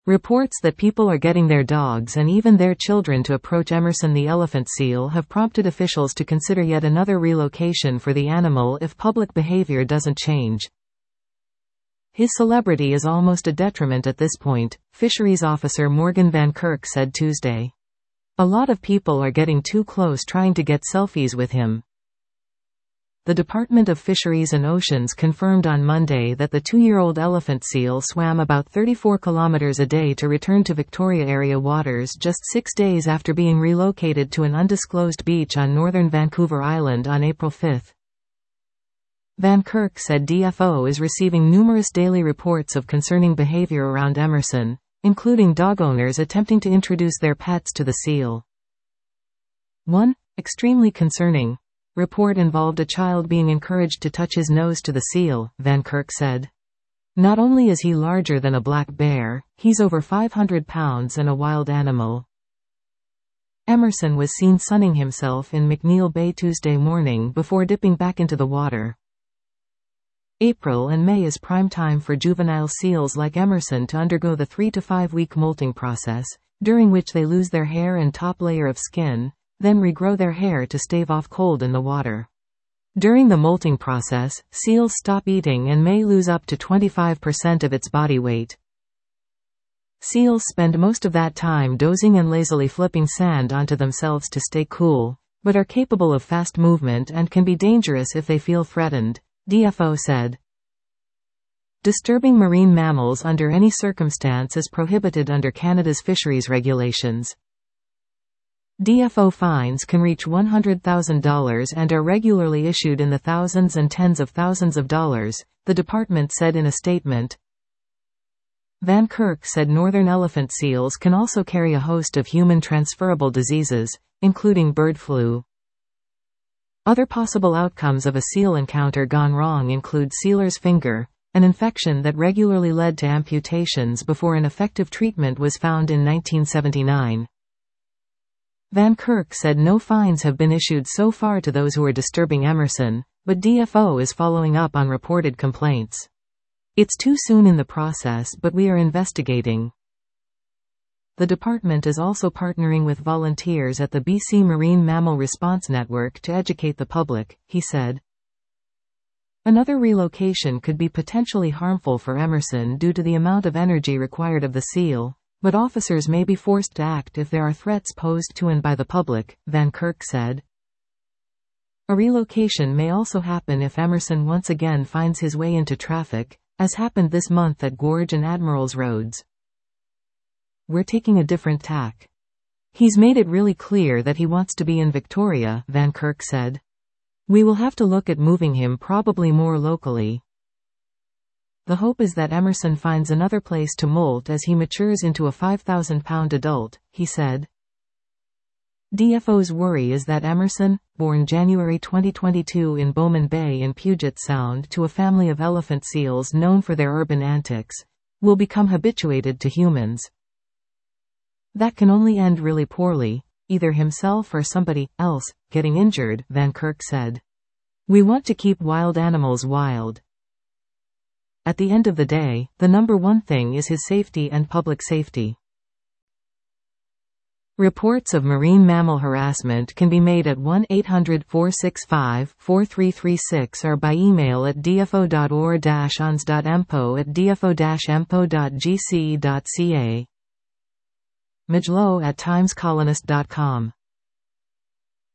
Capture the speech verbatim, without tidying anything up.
Reports that people are getting their dogs and even their children to approach Emerson the elephant seal have prompted officials to consider yet another relocation for the animal if public behavior doesn't change. His celebrity is almost a detriment at this point, fisheries officer Morgan Van Kirk said Tuesday. A lot of people are getting too close trying to get selfies with him. The Department of Fisheries and Oceans confirmed on Monday that the two-year-old elephant seal swam about thirty-four kilometers a day to return to Victoria area waters just six days after being relocated to an undisclosed beach on northern Vancouver Island on April fifth. Van Kirk said D F O is receiving numerous daily reports of concerning behavior around Emerson, including dog owners attempting to introduce their pets to the seal. One extremely concerning report involved a child being encouraged to touch his nose to the seal, Van Kirk said. Not only is he larger than a black bear, he's over five hundred pounds and a wild animal. Emerson was seen sunning himself in McNeil Bay Tuesday morning before dipping back into the water. April and May is prime time for juvenile seals like Emerson to undergo the three to five week molting process, during which they lose their hair and top layer of skin, then regrow their hair to stave off cold in the water. During the molting process, seals stop eating and may lose up to twenty-five percent of its body weight. Seals spend most of that time dozing and lazily flipping sand onto themselves to stay cool, but are capable of fast movement and can be dangerous if they feel threatened, D F O said. Disturbing marine mammals under any circumstance is prohibited under Canada's fisheries regulations. D F O fines can reach one hundred thousand dollars and are regularly issued in the thousands and tens of thousands of dollars, the department said in a statement. Van Kirk said northern elephant seals can also carry a host of human transferable diseases, including bird flu. Other possible outcomes of a seal encounter gone wrong include sealer's finger, an infection that regularly led to amputations before an effective treatment was found in nineteen seventy-nine. Van Kirk said no fines have been issued so far to those who are disturbing Emerson, but D F O is following up on reported complaints. It's too soon in the process, but we are investigating. The department is also partnering with volunteers at the B C Marine Mammal Response Network to educate the public, he said. Another relocation could be potentially harmful for Emerson due to the amount of energy required of the seal, but officers may be forced to act if there are threats posed to and by the public, Van Kirk said. A relocation may also happen if Emerson once again finds his way into traffic, as happened this month at Gorge and Admiral's Roads. We're taking a different tack. He's made it really clear that he wants to be in Victoria, Van Kirk said. We will have to look at moving him probably more locally. The hope is that Emerson finds another place to molt as he matures into a five thousand pound adult, he said. D F O's worry is that Emerson, born January twenty twenty-two in Bowman Bay in Puget Sound to a family of elephant seals known for their urban antics, will become habituated to humans. That can only end really poorly, either himself or somebody else getting injured, Van Kirk said. We want to keep wild animals wild. At the end of the day, the number one thing is his safety and public safety. Reports of marine mammal harassment can be made at one eight hundred, four six five, four three three six or by email at d f o dot o r dash o n s dot m p o at d f o dash m p o dot g c dot c a. Majlow at times colonist dot com